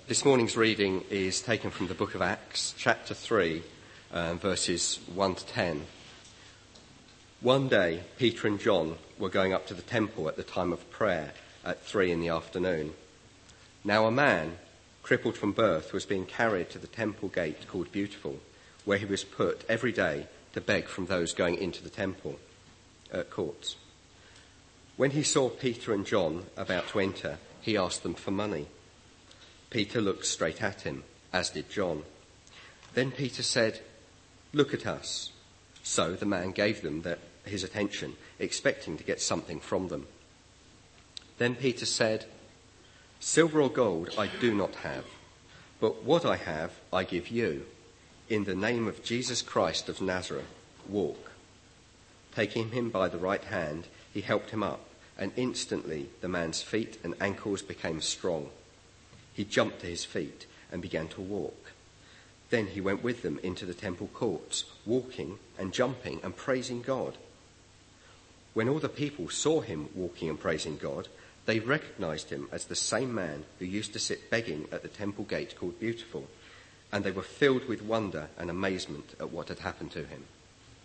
This morning's reading is taken from the book of Acts, chapter 3, verses 1 to 10. One day, Peter and John were going up to the temple at the time of prayer at 3 in the afternoon. Now a man, crippled from birth, was being carried to the temple gate called Beautiful, where he was put every day to beg from those going into the temple courts. When he saw Peter and John about to enter, he asked them for money. Peter looked straight at him, as did John. Then Peter said, "Look at us." So the man gave them his attention, expecting to get something from them. Then Peter said, "Silver or gold I do not have, but what I have I give you. In the name of Jesus Christ of Nazareth, walk." Taking him by the right hand, he helped him up, and instantly the man's feet and ankles became strong. He jumped to his feet and began to walk. Then he went with them into the temple courts, walking and jumping and praising God. When all the people saw him walking and praising God, they recognized him as the same man who used to sit begging at the temple gate called Beautiful, and they were filled with wonder and amazement at what had happened to him.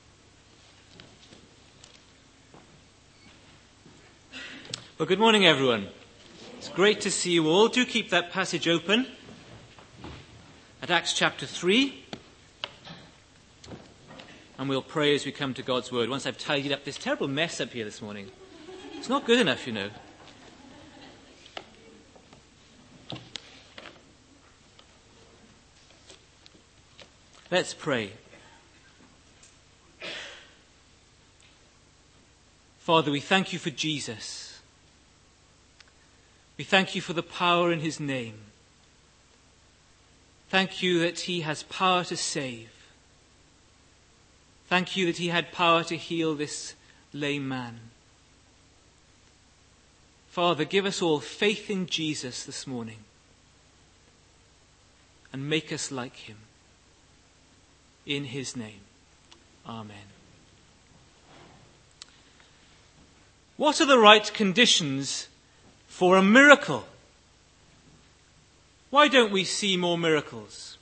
Well, good morning, everyone. It's great to see you all. Do keep that passage open at Acts chapter 3. And we'll pray as we come to God's word. Once I've tidied up this terrible mess up here this morning. It's not good enough, you know. Let's pray. Father, we thank you for Jesus. We thank you for the power in his name. Thank you that he has power to save. Thank you that he had power to heal this lame man. Father, give us all faith in Jesus this morning and make us like him. In his name, amen. What are the right conditions for a miracle? Why don't we see more miracles?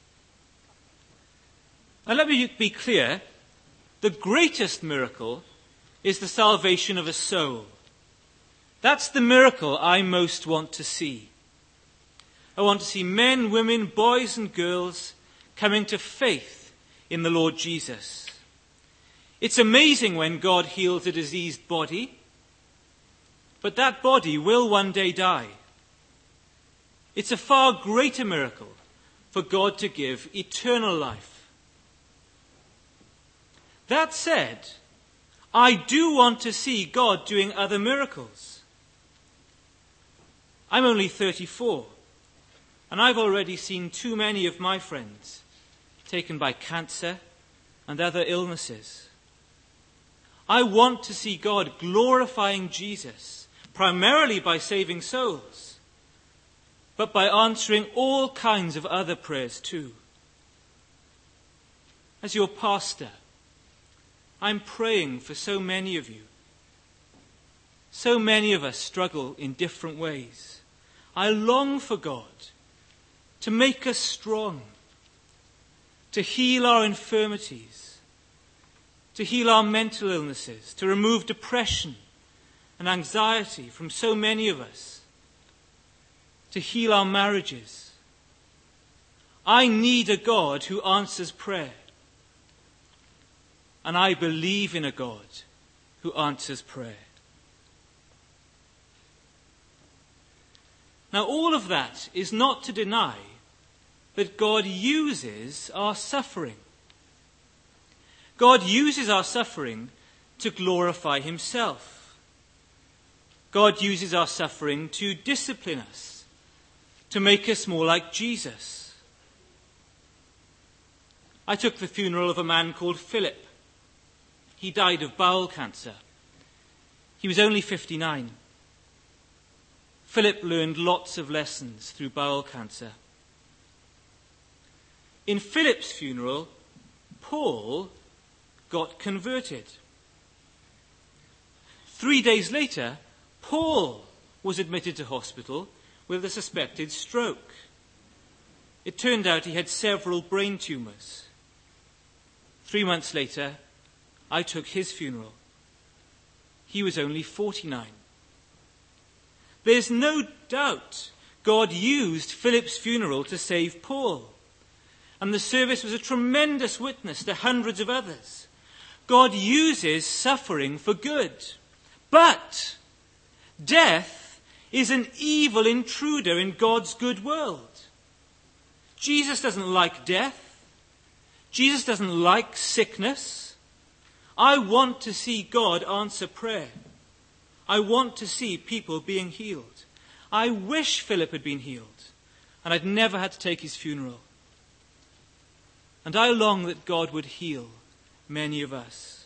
And let me be clear, the greatest miracle is the salvation of a soul. That's the miracle I most want to see. I want to see men, women, boys and girls coming to faith in the Lord Jesus. It's amazing when God heals a diseased body, but that body will one day die. It's a far greater miracle for God to give eternal life. That said, I do want to see God doing other miracles. I'm only 34, and I've already seen too many of my friends taken by cancer and other illnesses. I want to see God glorifying Jesus, primarily by saving souls, but by answering all kinds of other prayers too. As your pastor, I'm praying for so many of you. So many of us struggle in different ways. I long for God to make us strong, to heal our infirmities, to heal our mental illnesses, to remove depression and anxiety from so many of us, to heal our marriages. I need a God who answers prayer. And I believe in a God who answers prayer. Now, all of that is not to deny that God uses our suffering. God uses our suffering to glorify himself. God uses our suffering to discipline us, to make us more like Jesus. I took the funeral of a man called Philip. He died of bowel cancer. He was only 59. Philip learned lots of lessons through bowel cancer. In Philip's funeral, Paul got converted. 3 days later, Paul was admitted to hospital with a suspected stroke. It turned out he had several brain tumours. 3 months later, I took his funeral. He was only 49. There's no doubt God used Philip's funeral to save Paul. And the service was a tremendous witness to hundreds of others. God uses suffering for good. But death is an evil intruder in God's good world. Jesus doesn't like death. Jesus doesn't like sickness. I want to see God answer prayer. I want to see people being healed. I wish Philip had been healed, and I'd never had to take his funeral. And I long that God would heal many of us.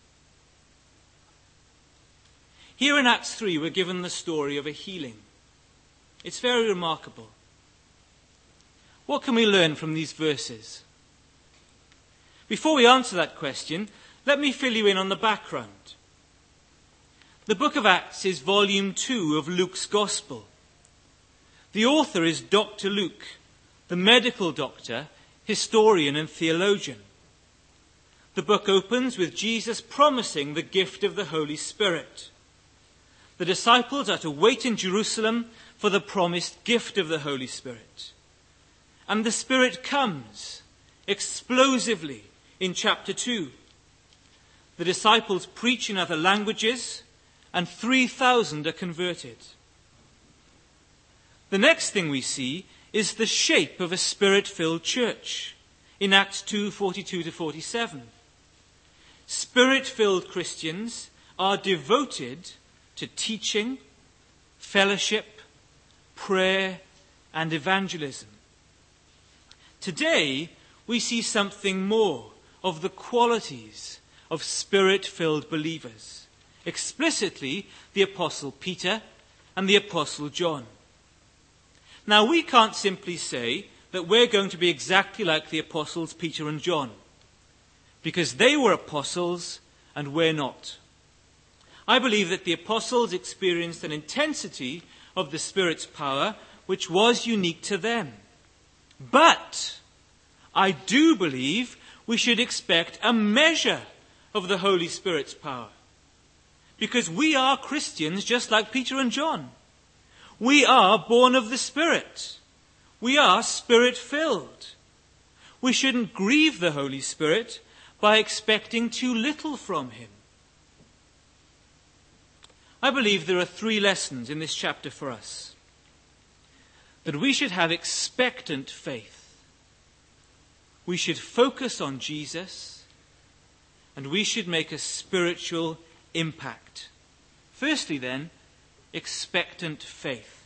Here in Acts 3, we're given the story of a healing. It's very remarkable. What can we learn from these verses? Before we answer that question, let me fill you in on the background. The book of Acts is volume 2 of Luke's Gospel. The author is Dr. Luke, the medical doctor, historian and theologian. The book opens with Jesus promising the gift of the Holy Spirit. The disciples are to wait in Jerusalem for the promised gift of the Holy Spirit. And the Spirit comes explosively in chapter 2. The disciples preach in other languages, and 3,000 are converted. The next thing we see is the shape of a Spirit-filled church in Acts 2:42-47. Spirit-filled Christians are devoted to teaching, fellowship, prayer, and evangelism. Today, we see something more of the qualities of Spirit-filled believers. Explicitly, the Apostle Peter and the Apostle John. Now, we can't simply say that we're going to be exactly like the Apostles Peter and John, because they were apostles and we're not. I believe that the apostles experienced an intensity of the Spirit's power which was unique to them. But I do believe we should expect a measure of the Holy Spirit's power. Because we are Christians just like Peter and John. We are born of the Spirit. We are Spirit-filled. We shouldn't grieve the Holy Spirit by expecting too little from him. I believe there are 3 lessons in this chapter for us. That we should have expectant faith. We should focus on Jesus. And we should make a spiritual impact. Firstly then, expectant faith.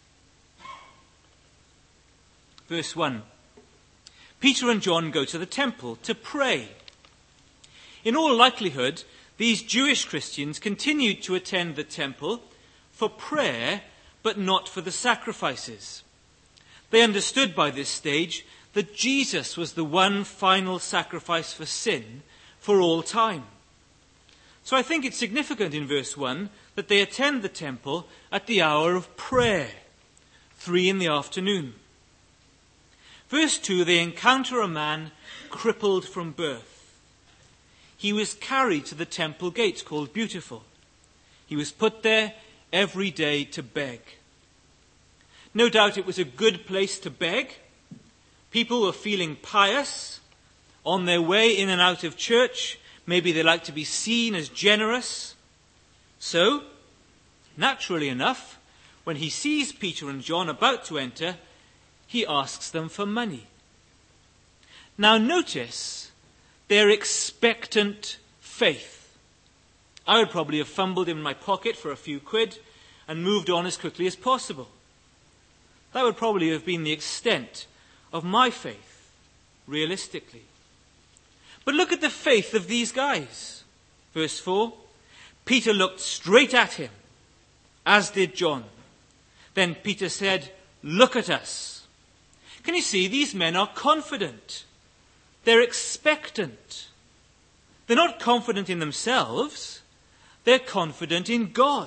Verse 1. Peter and John go to the temple to pray. In all likelihood, these Jewish Christians continued to attend the temple for prayer, but not for the sacrifices. They understood by this stage that Jesus was the one final sacrifice for sin for all time. So I think it's significant in verse 1 that they attend the temple at the hour of prayer, 3 p.m. Verse 2, they encounter a man crippled from birth. He was carried to the temple gate called Beautiful. He was put there every day to beg. No doubt it was a good place to beg. People were feeling pious, on their way in and out of church. Maybe they like to be seen as generous. So, naturally enough, when he sees Peter and John about to enter, he asks them for money. Now notice their expectant faith. I would probably have fumbled in my pocket for a few quid and moved on as quickly as possible. That would probably have been the extent of my faith, realistically. But look at the faith of these guys. Verse 4, Peter looked straight at him, as did John. Then Peter said, "Look at us." Can you see, these men are confident. They're expectant. They're not confident in themselves. They're confident in God.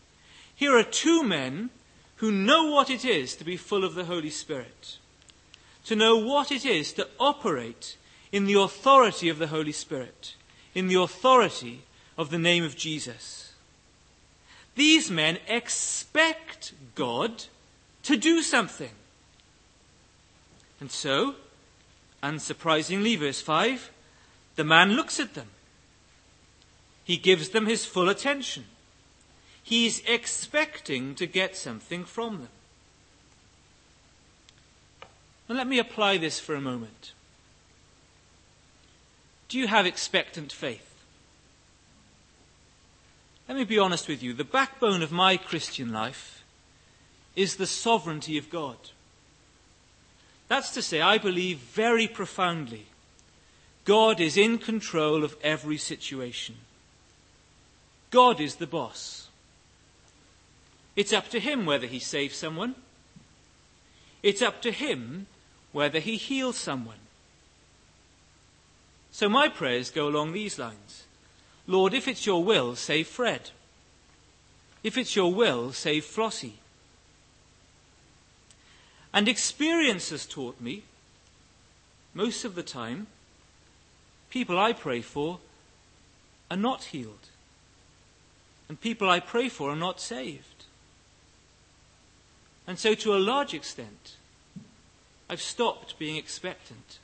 Here are 2 men who know what it is to be full of the Holy Spirit. to know what it is to operate in the authority of the Holy Spirit, in the authority of the name of Jesus. These men expect God to do something. And so, unsurprisingly, verse 5, the man looks at them. He gives them his full attention. He's expecting to get something from them. Now let me apply this for a moment. Do you have expectant faith? Let me be honest with you. The backbone of my Christian life is the sovereignty of God. That's to say, I believe very profoundly God is in control of every situation. God is the boss. It's up to him whether he saves someone. It's up to him whether he heals someone. So my prayers go along these lines. Lord, if it's your will, save Fred. If it's your will, save Flossie. And experience has taught me, most of the time, people I pray for are not healed. And people I pray for are not saved. And so to a large extent, I've stopped being expectant.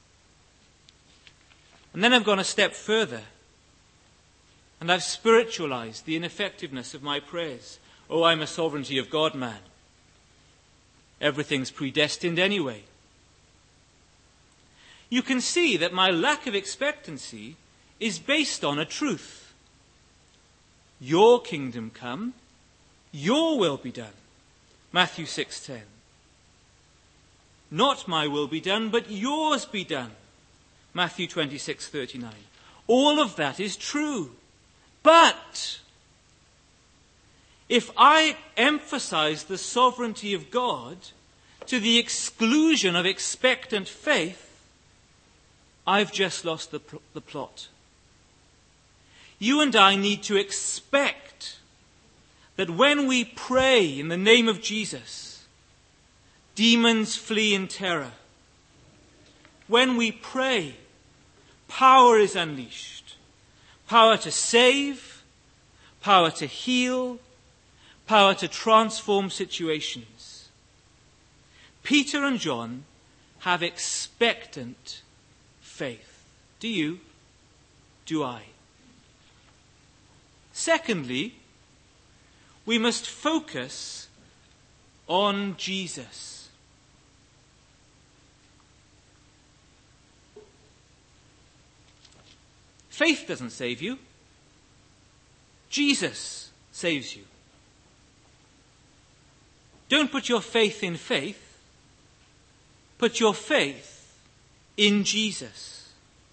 And then I've gone a step further. And I've spiritualized the ineffectiveness of my prayers. Oh, I'm a sovereignty of God man. Everything's predestined anyway. You can see that my lack of expectancy is based on a truth. Your kingdom come, your will be done. Matthew 6:10. Not my will be done, but yours be done. Matthew 26:39. All of that is true. But if I emphasize the sovereignty of God to the exclusion of expectant faith, I've just lost the plot. You and I need to expect that when we pray in the name of Jesus, demons flee in terror. When we pray, power is unleashed. Power to save, power to heal, power to transform situations. Peter and John have expectant faith. Do you? Do I? Secondly, we must focus on Jesus. Faith doesn't save you. Jesus saves you. Don't put your faith in faith. Put your faith in Jesus.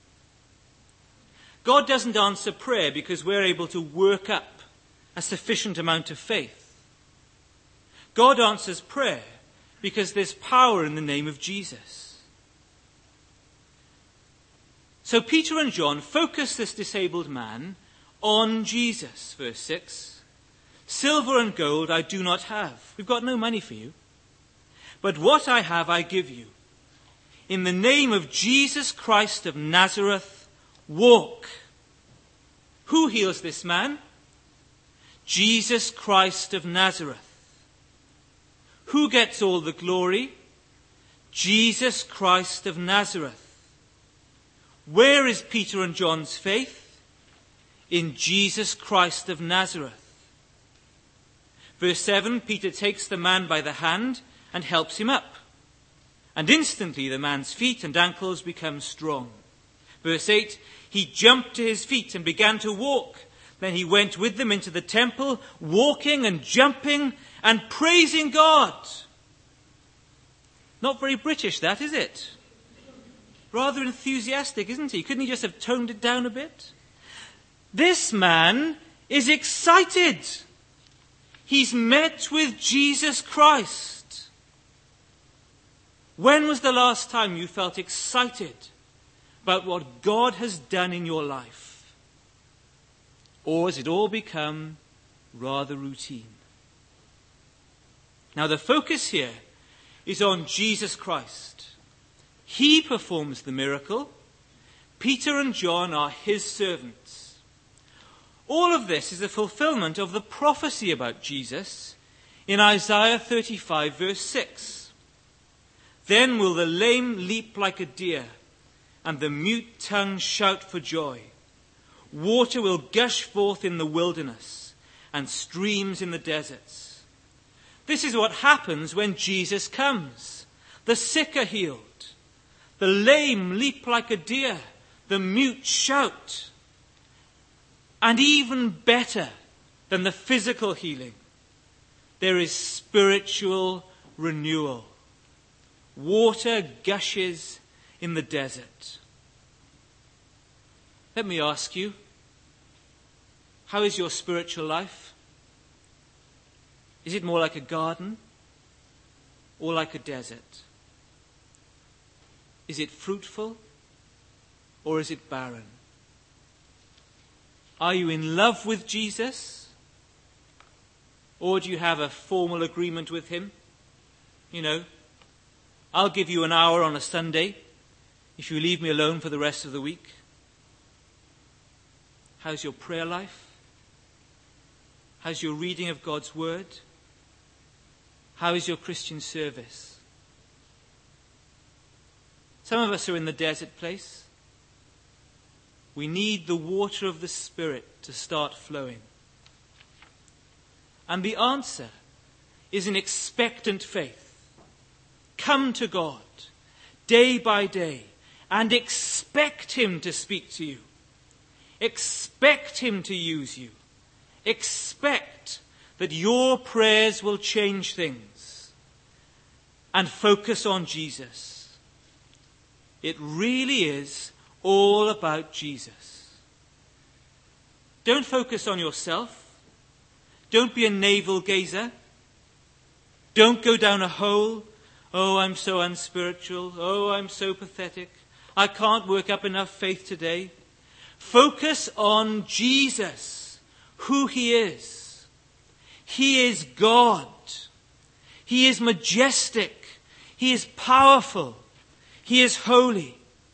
God doesn't answer prayer because we're able to work up a sufficient amount of faith. God answers prayer because there's power in the name of Jesus. So Peter and John focus this disabled man on Jesus, verse 6. Silver and gold I do not have. We've got no money for you. But what I have I give you. In the name of Jesus Christ of Nazareth, walk. Who heals this man? Jesus Christ of Nazareth. Who gets all the glory? Jesus Christ of Nazareth. Where is Peter and John's faith? In Jesus Christ of Nazareth. Verse 7, Peter takes the man by the hand and helps him up. And instantly the man's feet and ankles become strong. Verse 8, he jumped to his feet and began to walk. Then he went with them into the temple, walking and jumping and praising God. Not very British, that, is it? Rather enthusiastic, isn't he? Couldn't he just have toned it down a bit? This man is excited. He's met with Jesus Christ. When was the last time you felt excited about what God has done in your life? Or has it all become rather routine? Now the focus here is on Jesus Christ. He performs the miracle. Peter and John are his servants. All of this is a fulfillment of the prophecy about Jesus in Isaiah 35 verse 6. Then will the lame leap like a deer, and the mute tongue shout for joy. Water will gush forth in the wilderness, and streams in the deserts. This is what happens when Jesus comes. The sick are healed. The lame leap like a deer. The mute shout. And even better than the physical healing, there is spiritual renewal. Water gushes in the desert. Let me ask you, how is your spiritual life? Is it more like a garden or like a desert? Is it fruitful or is it barren? Are you in love with Jesus? Or do you have a formal agreement with him? You know, I'll give you an hour on a Sunday if you leave me alone for the rest of the week. How's your prayer life? How's your reading of God's word? How is your Christian service? Some of us are in the desert place. We need the water of the Spirit to start flowing. And the answer is an expectant faith. Come to God day by day and expect him to speak to you. Expect him to use you. Expect that your prayers will change things. And focus on Jesus. It really is all about Jesus. Don't focus on yourself. Don't be a navel gazer. Don't go down a hole. Oh, I'm so unspiritual. Oh, I'm so pathetic. I can't work up enough faith today. Focus on Jesus, who he is. He is God. He is majestic. He is powerful. He is holy.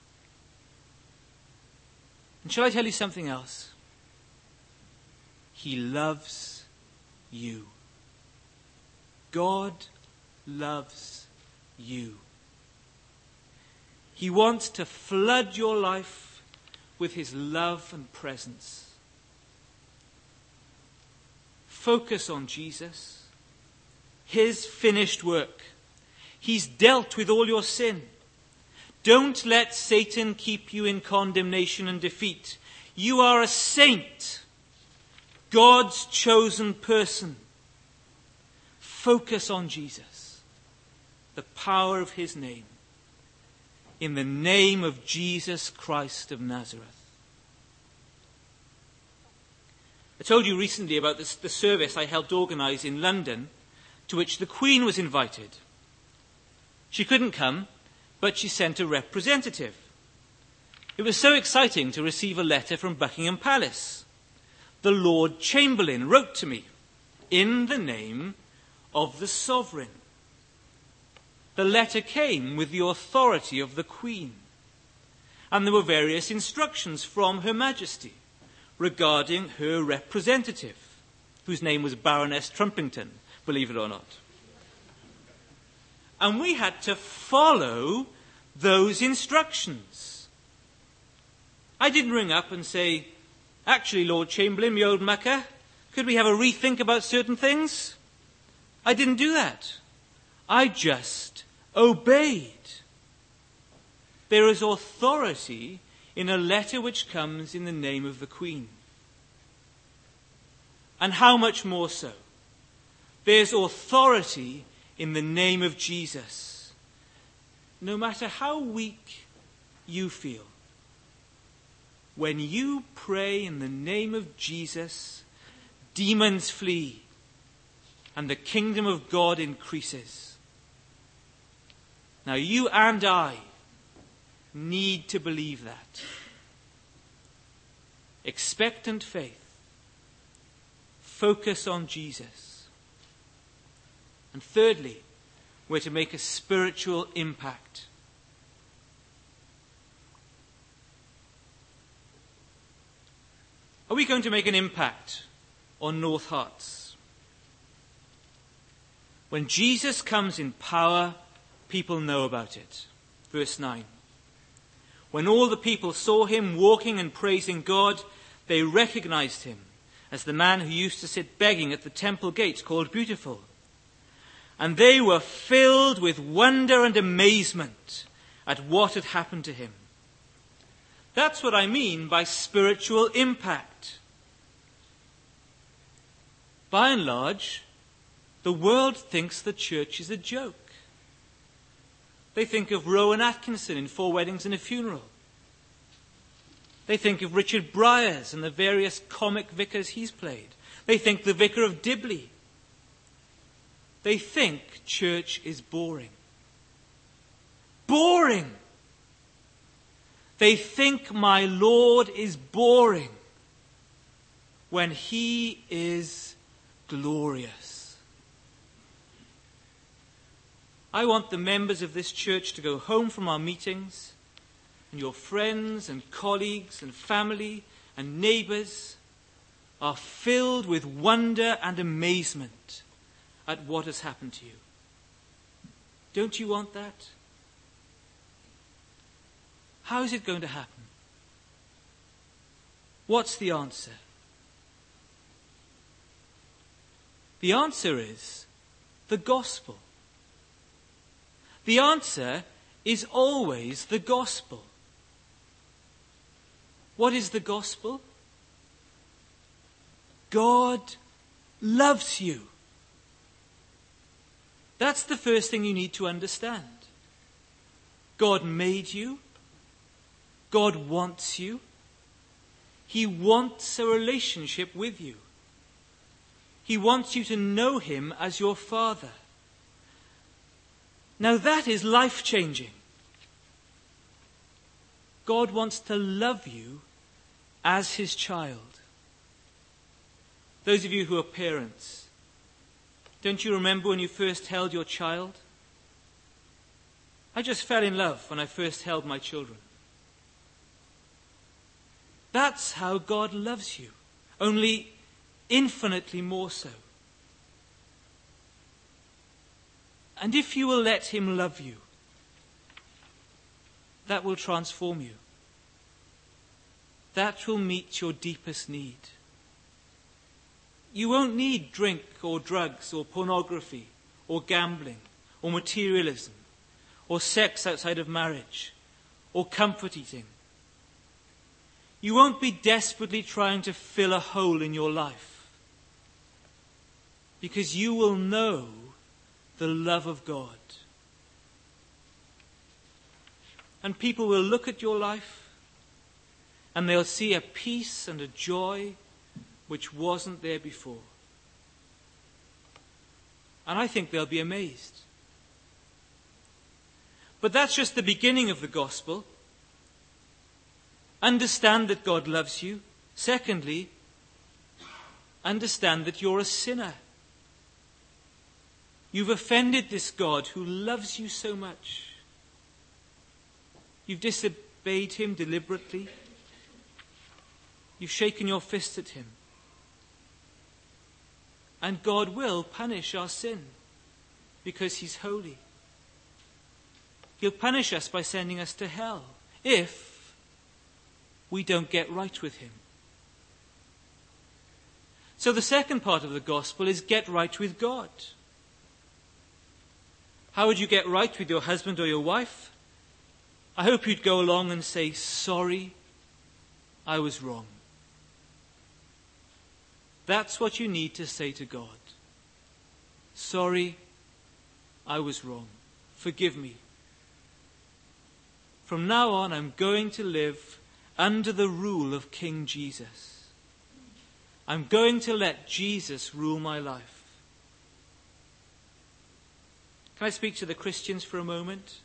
And shall I tell you something else? He loves you. God loves you. He wants to flood your life with his love and presence. Focus on Jesus, his finished work. He's dealt with all your sin. Don't let Satan keep you in condemnation and defeat. You are a saint, God's chosen person. Focus on Jesus, the power of his name, in the name of Jesus Christ of Nazareth. I told you recently about the service I helped organize in London, to which the Queen was invited. She couldn't come, but she sent a representative. It was so exciting to receive a letter from Buckingham Palace. The Lord Chamberlain wrote to me, in the name of the Sovereign. The letter came with the authority of the Queen, and there were various instructions from Her Majesty regarding her representative, whose name was Baroness Trumpington, believe it or not. And we had to follow those instructions. I didn't ring up and say, actually, Lord Chamberlain, me old mucker, could we have a rethink about certain things? I didn't do that. I just obeyed. There is authority in a letter which comes in the name of the Queen. And how much more so? There's authority in the name of Jesus. No matter how weak you feel, when you pray in the name of Jesus, demons flee and the kingdom of God increases. Now you and I need to believe that. Expectant faith. Focus on Jesus. And thirdly, we're to make a spiritual impact. Are we going to make an impact on North Hearts? When Jesus comes in power, people know about it. Verse 9. When all the people saw him walking and praising God, they recognized him as the man who used to sit begging at the temple gate called Beautiful. And they were filled with wonder and amazement at what had happened to him. That's what I mean by spiritual impact. By and large, the world thinks the church is a joke. They think of Rowan Atkinson in 4 Weddings and a Funeral. They think of Richard Briers and the various comic vicars he's played. They think the Vicar of Dibley. They think church is boring. Boring! They think my Lord is boring when he is glorious. I want the members of this church to go home from our meetings, and your friends and colleagues and family and neighbours are filled with wonder and amazement at what has happened to you. Don't you want that? How is it going to happen? What's the answer? The answer is the gospel. The answer is always the gospel. What is the gospel? God loves you. That's the first thing you need to understand. God made you. God wants you. He wants a relationship with you. He wants you to know him as your Father. Now that is life-changing. God wants to love you as his child. Those of you who are parents, don't you remember when you first held your child? I just fell in love when I first held my children. That's how God loves you, only infinitely more so. And if you will let him love you, that will transform you. That will meet your deepest need. You won't need drink or drugs or pornography or gambling or materialism or sex outside of marriage or comfort eating. You won't be desperately trying to fill a hole in your life, because you will know the love of God. And people will look at your life and they'll see a peace and a joy which wasn't there before. And I think they'll be amazed. But that's just the beginning of the gospel. Understand that God loves you. Secondly, understand that you're a sinner. You've offended this God who loves you so much. You've disobeyed him deliberately. You've shaken your fist at him. And God will punish our sin because he's holy. He'll punish us by sending us to hell if we don't get right with him. So the second part of the gospel is get right with God. How would you get right with your husband or your wife? I hope you'd go along and say, sorry, I was wrong. That's what you need to say to God. Sorry, I was wrong. Forgive me. From now on, I'm going to live under the rule of King Jesus. I'm going to let Jesus rule my life. Can I speak to the Christians for a moment?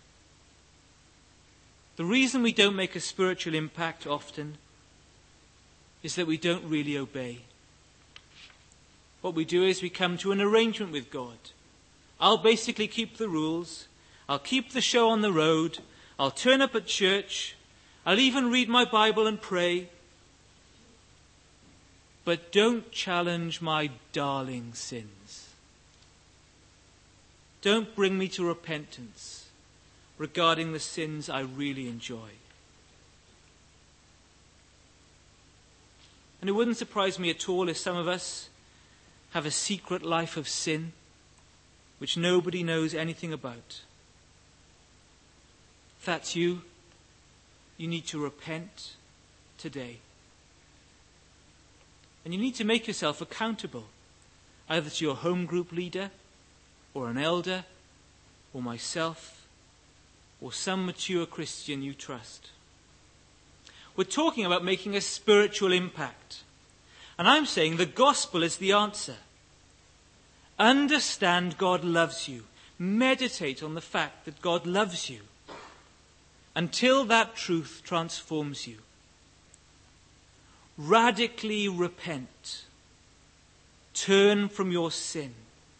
The reason we don't make a spiritual impact often is that we don't really obey. What we do is we come to an arrangement with God. I'll basically keep the rules. I'll keep the show on the road. I'll turn up at church. I'll even read my Bible and pray. but don't challenge my darling sins. Don't bring me to repentance regarding the sins I really enjoy. And it wouldn't surprise me at all if some of us have a secret life of sin which nobody knows anything about. If that's you, you need to repent today. And you need to make yourself accountable, either to your home group leader, or an elder, or myself, or some mature Christian you trust. We're talking about making a spiritual impact. And I'm saying the gospel is the answer. Understand God loves you. Meditate on the fact that God loves you until that truth transforms you. Radically repent. Turn from your sin.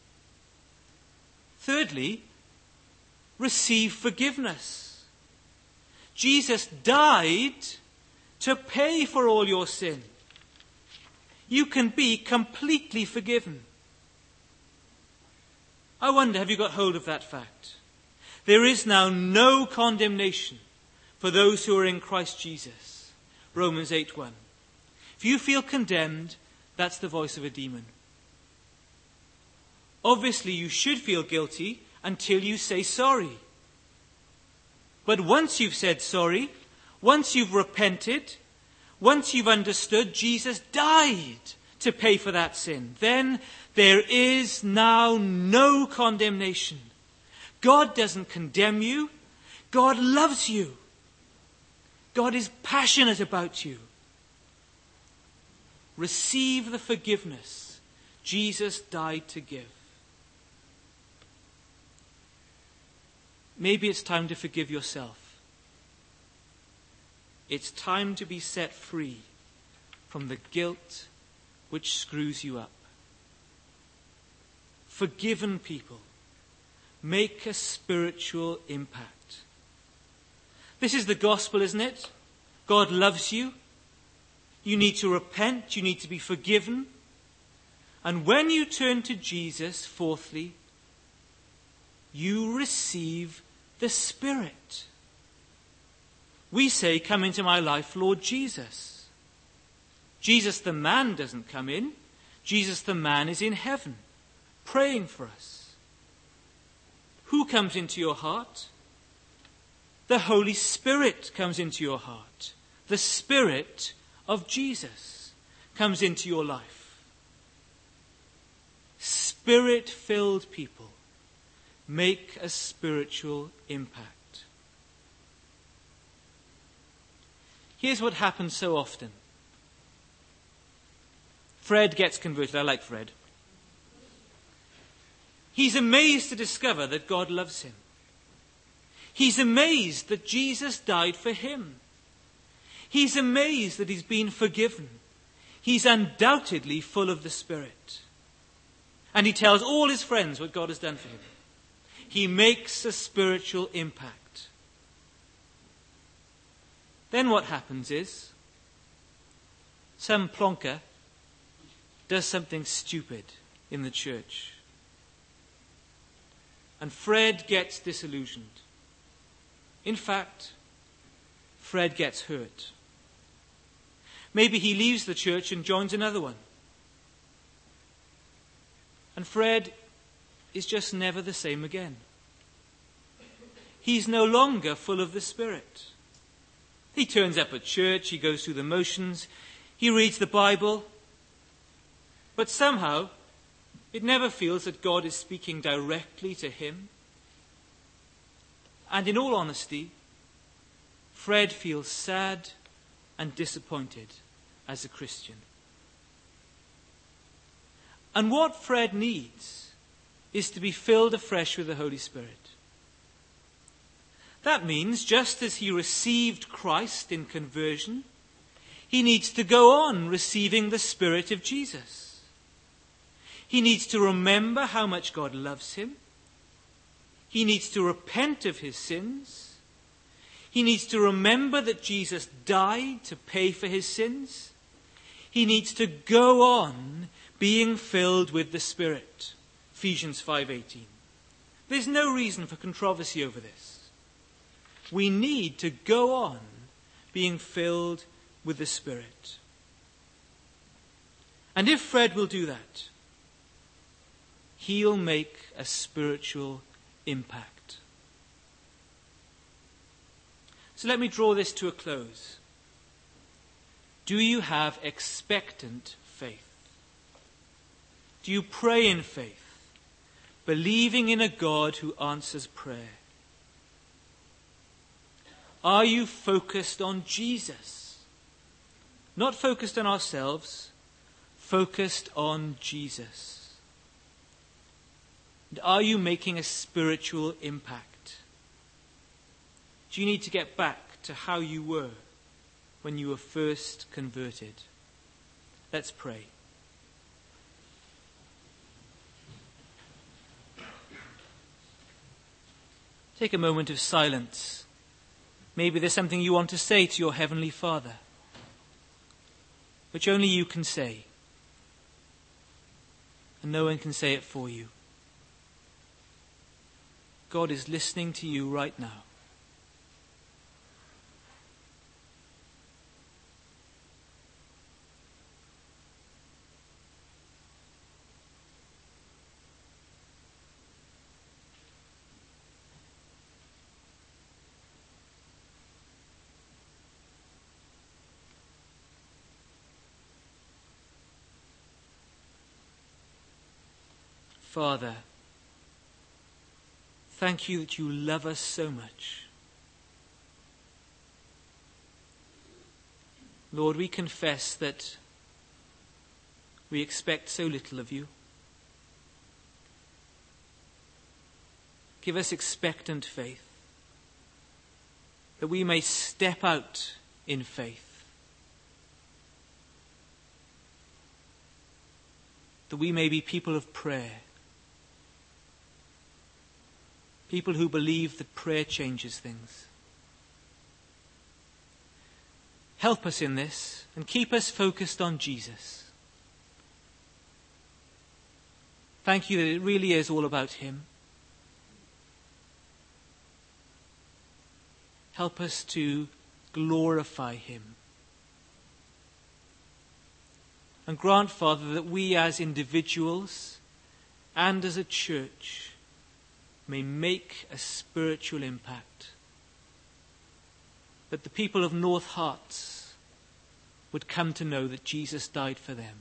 Thirdly, receive forgiveness. Jesus died to pay for all your sin. You can be completely forgiven. I wonder, have you got hold of that fact? There is now no condemnation for those who are in Christ Jesus. Romans 8:1. If you feel condemned, that's the voice of a demon. Obviously, you should feel guilty until you say sorry. But once you've said sorry, once you've repented, once you've understood Jesus died to pay for that sin, then there is now no condemnation. God doesn't condemn you. God loves you. God is passionate about you. Receive the forgiveness Jesus died to give. Maybe it's time to forgive yourself. It's time to be set free from the guilt which screws you up. Forgiven people make a spiritual impact. This is the gospel, isn't it? God loves you. You need to repent. You need to be forgiven. And when you turn to Jesus, fourthly, you receive the Spirit. We say, "Come into my life, Lord Jesus." Jesus the man doesn't come in. Jesus the man is in heaven, praying for us. Who comes into your heart? The Holy Spirit comes into your heart. The Spirit of Jesus comes into your life. Spirit-filled people make a spiritual impact. Here's what happens so often. Fred gets converted. I like Fred. He's amazed to discover that God loves him. He's amazed that Jesus died for him. He's amazed that he's been forgiven. He's undoubtedly full of the Spirit. And he tells all his friends what God has done for him. He makes a spiritual impact. Then what happens is, some plonker does something stupid in the church. And Fred gets disillusioned. In fact, Fred gets hurt. Maybe he leaves the church and joins another one. And Fred is just never the same again. He's no longer full of the Spirit. He turns up at church, he goes through the motions, he reads the Bible, but somehow it never feels that God is speaking directly to him. And in all honesty, Fred feels sad and disappointed as a Christian. And what Fred needs is to be filled afresh with the Holy Spirit. That means, just as he received Christ in conversion, he needs to go on receiving the Spirit of Jesus. He needs to remember how much God loves him. He needs to repent of his sins. He needs to remember that Jesus died to pay for his sins. He needs to go on being filled with the Spirit. Ephesians 5:18. There's no reason for controversy over this. We need to go on being filled with the Spirit. And if Fred will do that, he'll make a spiritual impact. So let me draw this to a close. Do you have expectant faith? Do you pray in faith, believing in a God who answers prayer? Are you focused on Jesus? Not focused on ourselves, focused on Jesus. And are you making a spiritual impact? Do you need to get back to how you were when you were first converted? Let's pray. Take a moment of silence. Maybe there's something you want to say to your Heavenly Father, which only you can say, and no one can say it for you. God is listening to you right now. Father, thank you that you love us so much. Lord, we confess that we expect so little of you. Give us expectant faith, that we may step out in faith, that we may be people of prayer, people who believe that prayer changes things. Help us in this and keep us focused on Jesus. Thank you that it really is all about him. Help us to glorify him. And grant, Father, that we as individuals and as a church may make a spiritual impact. That the people of North Hearts would come to know that Jesus died for them.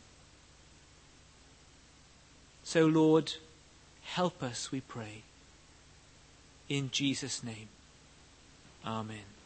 So, Lord, help us, we pray. In Jesus' name, amen.